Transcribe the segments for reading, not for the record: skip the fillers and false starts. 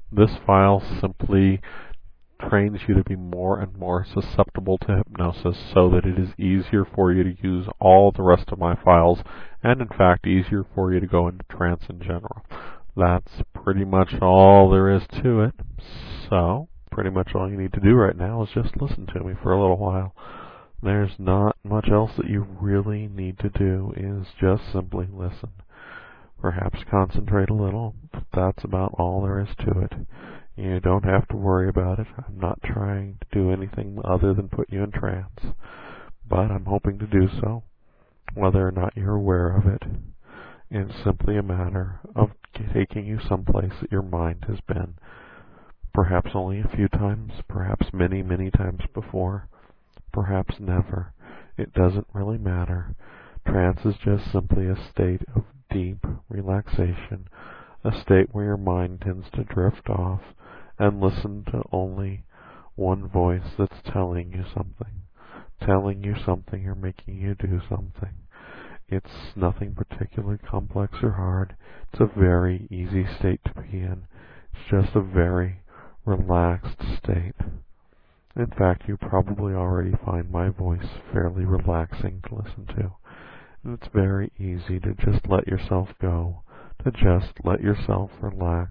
This file simply trains you to be more and more susceptible to hypnosis so that it is easier for you to use all the rest of my files and in fact easier for you to go into trance in general. That's pretty much all there is to it. So, pretty much all you need to do right now is just listen to me for a little while. There's not much else that you really need to do, is just simply listen. Perhaps concentrate a little, but that's about all there is to it. You don't have to worry about it. I'm not trying to do anything other than put you in trance, but I'm hoping to do so, whether or not you're aware of it. It's simply a matter of taking you someplace that your mind has been, perhaps only a few times, perhaps many, many times before, perhaps never. It doesn't really matter. Trance is just simply a state of deep relaxation, a state where your mind tends to drift off and listen to only one voice that's telling you something or making you do something. It's nothing particularly complex or hard. It's a very easy state to be in. It's just a very relaxed state. In fact, you probably already find my voice fairly relaxing to listen to. And it's very easy to just let yourself go, to just let yourself relax.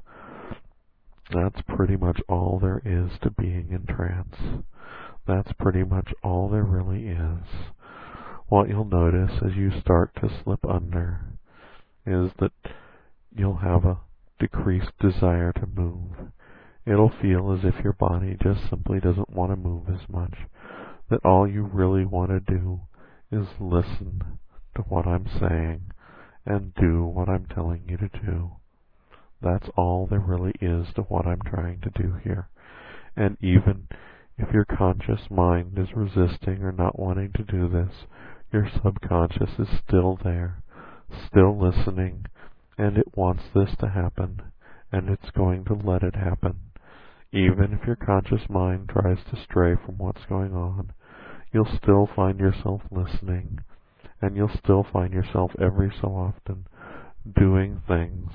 That's pretty much all there is to being in trance. That's pretty much all there really is. What you'll notice as you start to slip under is that you'll have a decreased desire to move. It'll feel as if your body just simply doesn't want to move as much, that all you really want to do is listen to what I'm saying and do what I'm telling you to do. That's all there really is to what I'm trying to do here. And even if your conscious mind is resisting or not wanting to do this, your subconscious is still there, still listening, and it wants this to happen, and it's going to let it happen. Even if your conscious mind tries to stray from what's going on, you'll still find yourself listening, and you'll still find yourself every so often doing things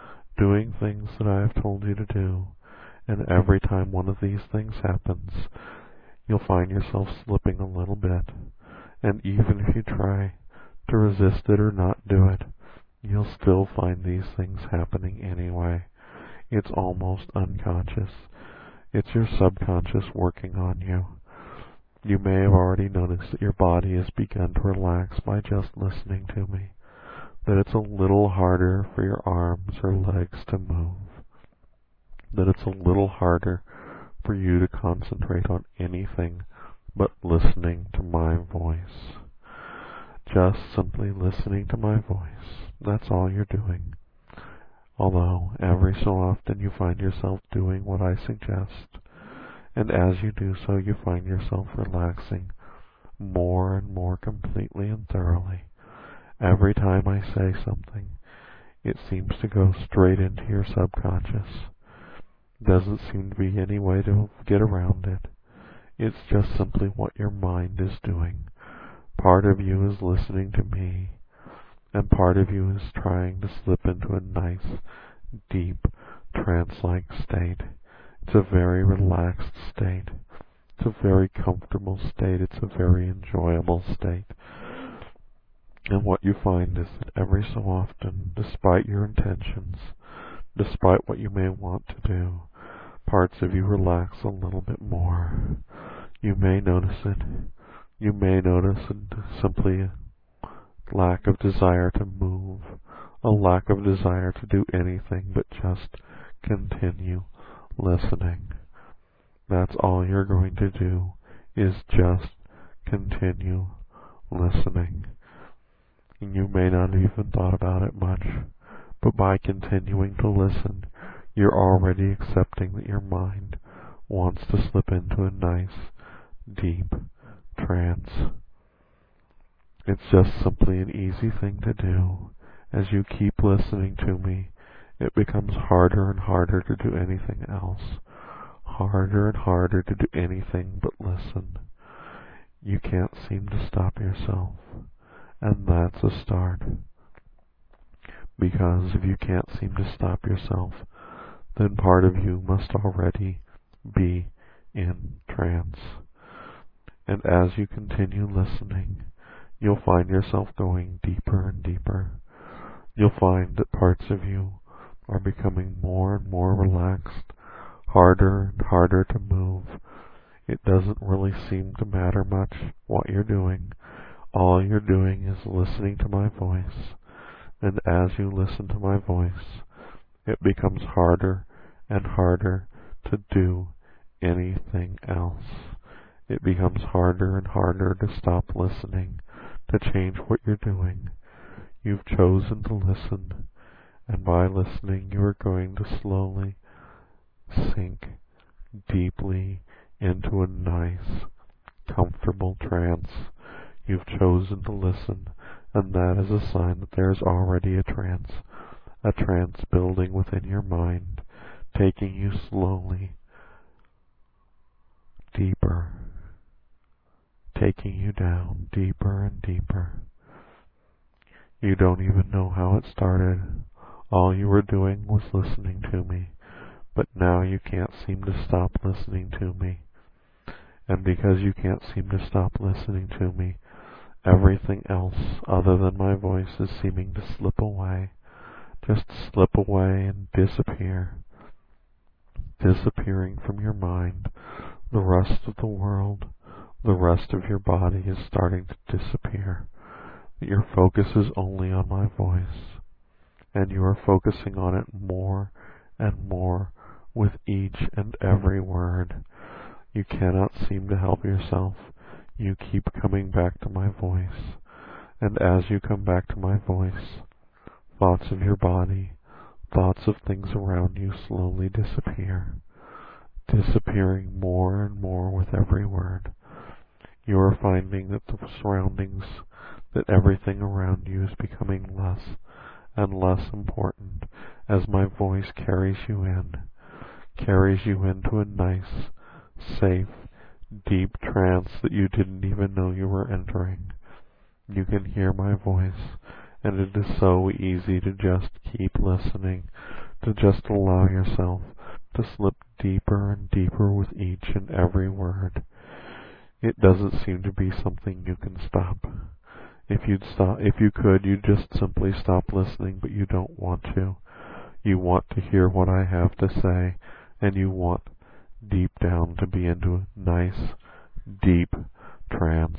that I have told you to do. And every time one of these things happens, you'll find yourself slipping a little bit. And even if you try to resist it or not do it, you'll still find these things happening anyway. It's almost unconscious. It's your subconscious working on you. You may have already noticed that your body has begun to relax by just listening to me, that it's a little harder for your arms or legs to move, that it's a little harder for you to concentrate on anything but listening to my voice. Just simply listening to my voice. That's all you're doing. Although every so often you find yourself doing what I suggest, and as you do so you find yourself relaxing more and more completely and thoroughly. Every time I say something, it seems to go straight into your subconscious. Doesn't seem to be any way to get around it. It's just simply what your mind is doing. Part of you is listening to me, and part of you is trying to slip into a nice, deep, trance-like state. It's a very relaxed state. It's a very comfortable state. It's a very enjoyable state. And what you find is that every so often, despite your intentions, despite what you may want to do, parts of you relax a little bit more. You may notice it. You may notice simply a lack of desire to move, a lack of desire to do anything but just continue listening. That's all you're going to do, is just continue listening. And you may not have even thought about it much, but by continuing to listen, you're already accepting that your mind wants to slip into a nice, deep trance. It's just simply an easy thing to do. As you keep listening to me, it becomes harder and harder to do anything else. Harder and harder to do anything but listen. You can't seem to stop yourself. And that's a start. Because if you can't seem to stop yourself, then part of you must already be in trance. And as you continue listening, you'll find yourself going deeper and deeper. You'll find that parts of you are becoming more and more relaxed, harder and harder to move. It doesn't really seem to matter much what you're doing. All you're doing is listening to my voice. And as you listen to my voice, it becomes harder and harder to do anything else. It becomes harder and harder to stop listening, to change what you're doing. You've chosen to listen, and by listening you are going to slowly sink deeply into a nice, comfortable trance. You've chosen to listen, and that is a sign that there is already a trance building within your mind, taking you slowly deeper, taking you down deeper and deeper. You don't even know how it started. All you were doing was listening to me, but now you can't seem to stop listening to me. And because you can't seem to stop listening to me, everything else other than my voice is seeming to slip away, just slip away and disappear. Disappearing from your mind, the rest of the world, the rest of your body is starting to disappear. Your focus is only on my voice, and you are focusing on it more and more with each and every word. You cannot seem to help yourself. You keep coming back to my voice, and as you come back to my voice, thoughts of your body, thoughts of things around you slowly disappear, disappearing more and more with every word. You are finding that the surroundings, that everything around you is becoming less and less important as my voice carries you into a nice, safe, deep trance that you didn't even know you were entering. You can hear my voice, and it is so easy to just keep listening, to just allow yourself to slip deeper and deeper with each and every word. It doesn't seem to be something you can stop. If you could, you'd just simply stop listening, but you don't want to. You want to hear what I have to say, and you want deep down to be into a nice, deep trance.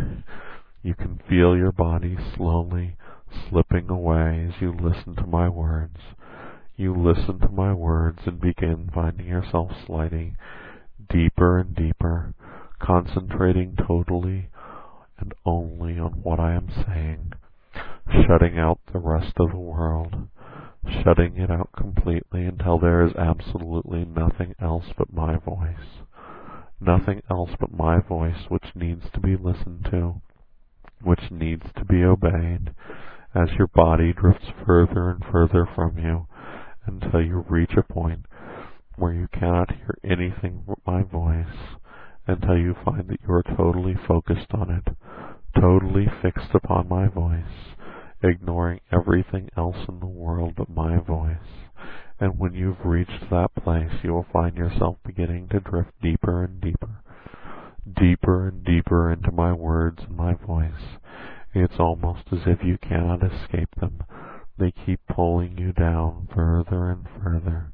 You can feel your body slowly slipping away as you listen to my words. You listen to my words and begin finding yourself sliding deeper and deeper, concentrating totally and only on what I am saying, shutting out the rest of the world, shutting it out completely until there is absolutely nothing else but my voice. Nothing else but my voice which needs to be listened to, which needs to be obeyed, as your body drifts further and further from you until you reach a point where you cannot hear anything but my voice, until you find that you are totally focused on it, totally fixed upon my voice, ignoring everything else in the world but my voice. And when you've reached that place, you will find yourself beginning to drift deeper and deeper, deeper and deeper into my words and my voice. It's almost as if you cannot escape them. They keep pulling you down further and further,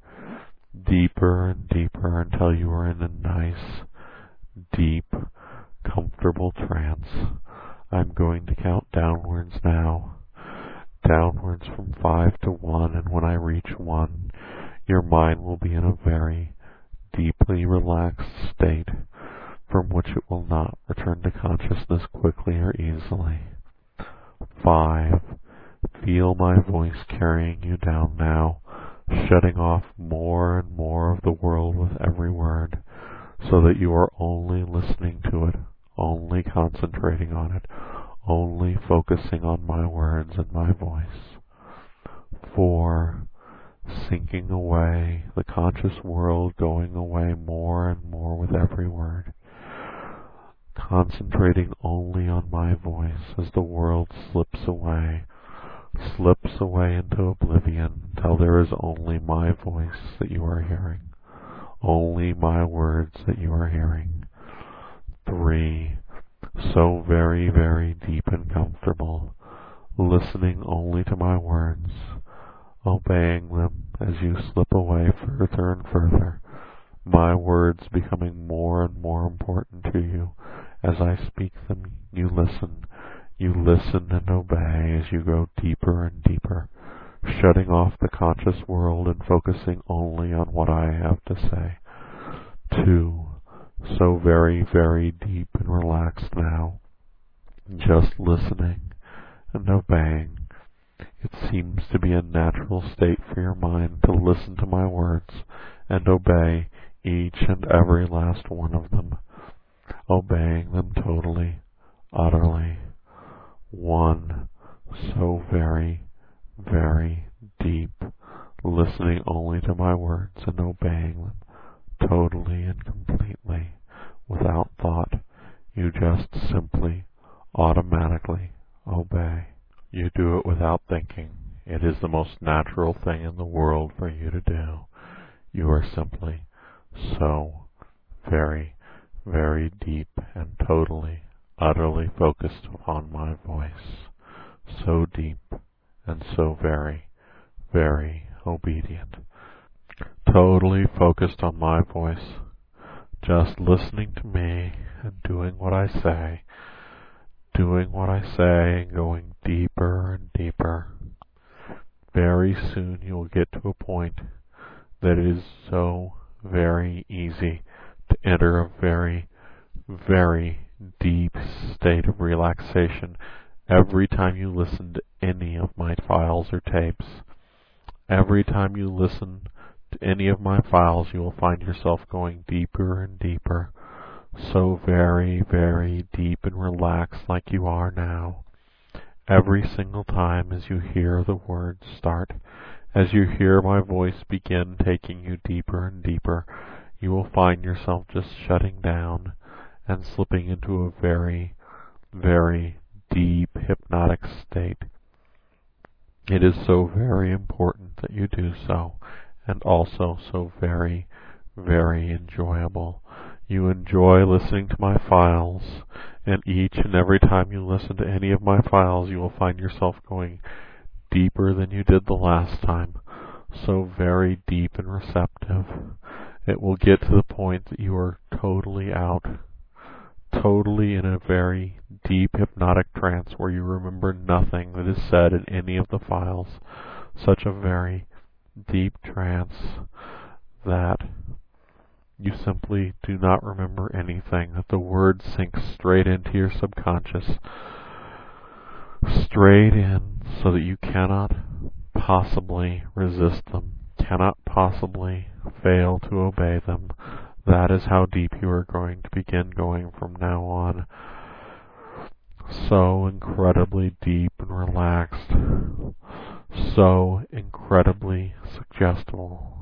deeper and deeper, until you are in a nice, deep, comfortable trance. I'm going to count downwards now. Downwards from 5 to 1, and when I reach 1, your mind will be in a very deeply relaxed state from which it will not return to consciousness quickly or easily. 5. Feel my voice carrying you down now, shutting off more and more of the world with every word, so that you are only listening to it, only concentrating on it, only focusing on my words and my voice. 4. Sinking away, the conscious world going away more and more with every word, concentrating only on my voice as the world slips away, slips away into oblivion until there is only my voice that you are hearing, only my words that you are hearing. 3. So very, very deep and comfortable, listening only to my words, obeying them as you slip away further and further, my words becoming more and more important to you. As I speak them, you listen and obey as you go deeper and deeper, shutting off the conscious world and focusing only on what I have to say. 2. So very, very deep and relaxed now, just listening and obeying. It seems to be a natural state for your mind to listen to my words and obey each and every last one of them, obeying them totally, utterly. 1. So very, very deep, listening only to my words and obeying them totally and completely, without thought. You just simply, automatically obey. You do it without thinking. It is the most natural thing in the world for you to do. You are simply so very, very deep and totally, utterly focused upon my voice. So deep and so very, very obedient. Totally focused on my voice, just listening to me and doing what I say, and going deeper and deeper. Very soon you will get to a point that it is so very easy to enter a very, very deep state of relaxation every time you listen to any of my files or tapes. Every time you listen to any of my files, you will find yourself going deeper and deeper, so very, very deep and relaxed like you are now. Every single time as you hear the words start, as you hear my voice begin taking you deeper and deeper, you will find yourself just shutting down and slipping into a very, very deep hypnotic state. It is so very important that you do so, and also so very, very enjoyable. You enjoy listening to my files, and each and every time you listen to any of my files, you will find yourself going deeper than you did the last time, so very deep and receptive. It will get to the point that you are totally out, totally in a very deep hypnotic trance where you remember nothing that is said in any of the files. Such a very deep trance that you simply do not remember anything, that the words sink straight into your subconscious, straight in, so that you cannot possibly resist them, cannot possibly fail to obey them. That is how deep you are going to begin going from now on. So incredibly deep and relaxed, so incredibly suggestible.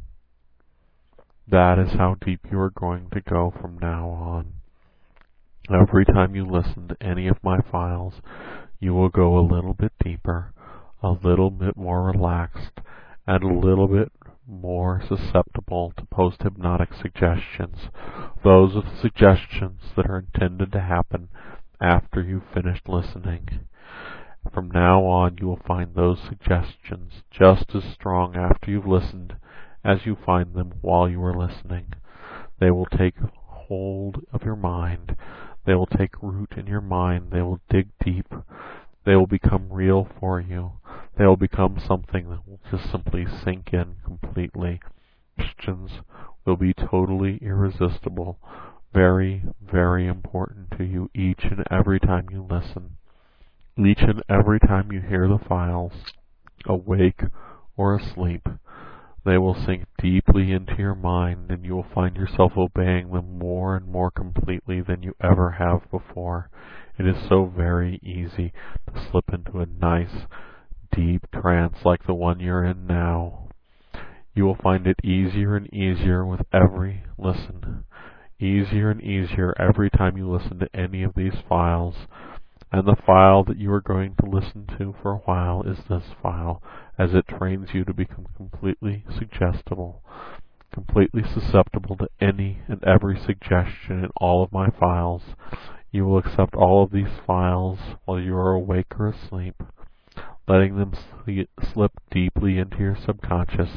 That is how deep you are going to go from now on. Every time you listen to any of my files, you will go a little bit deeper, a little bit more relaxed, and a little bit more susceptible to post-hypnotic suggestions. Those are the suggestions that are intended to happen after you've finished listening. From now on, you will find those suggestions just as strong after you've listened as you find them while you are listening. They will take hold of your mind. They will take root in your mind. They will dig deep. They will become real for you. They will become something that will just simply sink in completely. Suggestions will be totally irresistible, very, very important to you each and every time you listen. Each and every time you hear the files, awake or asleep, they will sink deeply into your mind, and you will find yourself obeying them more and more completely than you ever have before. It is so very easy to slip into a nice, deep trance like the one you're in now. You will find it easier and easier with every listen. Easier and easier every time you listen to any of these files. And the file that you are going to listen to for a while is this file, as it trains you to become completely suggestible, completely susceptible to any and every suggestion in all of my files. You will accept all of these files while you are awake or asleep, letting them slip deeply into your subconscious,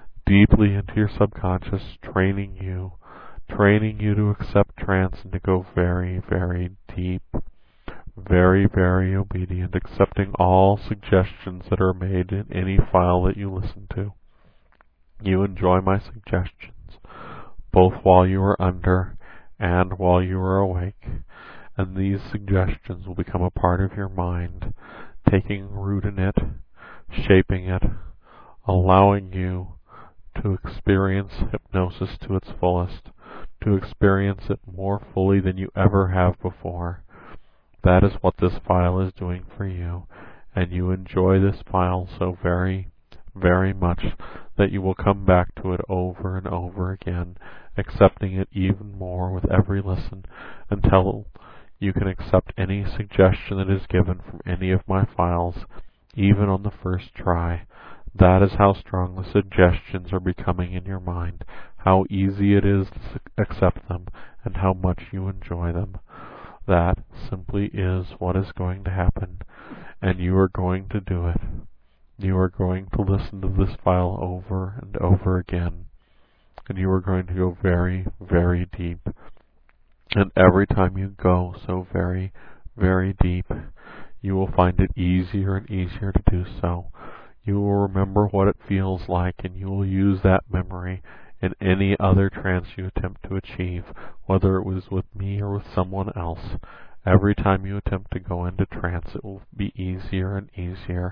training you to accept trance and to go very, very deep, very, very obedient, accepting all suggestions that are made in any file that you listen to. You enjoy my suggestions, both while you are under and while you are awake, and these suggestions will become a part of your mind, taking root in it, shaping it, allowing you to experience hypnosis to its fullest, to experience it more fully than you ever have before. That is what this file is doing for you, and you enjoy this file so very, very much that you will come back to it over and over again, accepting it even more with every listen until you can accept any suggestion that is given from any of my files, even on the first try. That is how strong the suggestions are becoming in your mind, how easy it is to accept them, and how much you enjoy them. That simply is what is going to happen, and you are going to do it. You are going to listen to this file over and over again, and you are going to go very, very deep. And every time you go so very, very deep, you will find it easier and easier to do so. You will remember what it feels like, and you will use that memory in any other trance you attempt to achieve, whether it was with me or with someone else. Every time you attempt to go into trance, it will be easier and easier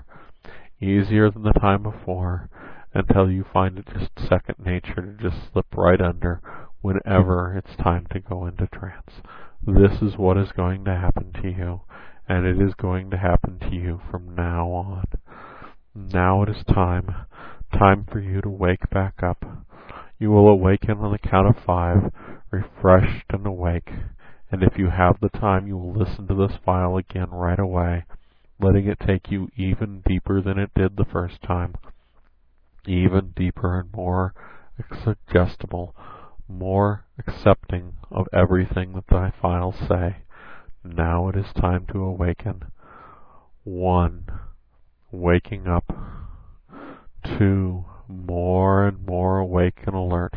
than the time before, until you find it just second nature to just slip right under whenever it's time to go into trance. This is what is going to happen to you, and it is going to happen to you from now on. Now it is time for you to wake back up. You will awaken on the count of 5, refreshed and awake, and if you have the time, you will listen to this file again right away, letting it take you even deeper than it did the first time, even deeper and more suggestible, more accepting of everything that thy files say. Now it is time to awaken. 1. Waking up. 2. More and more awake and alert.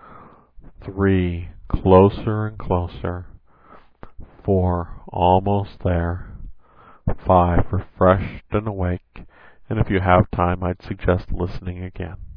3. Closer and closer. 4. Almost there. 5. Refreshed and awake. And if you have time, I'd suggest listening again.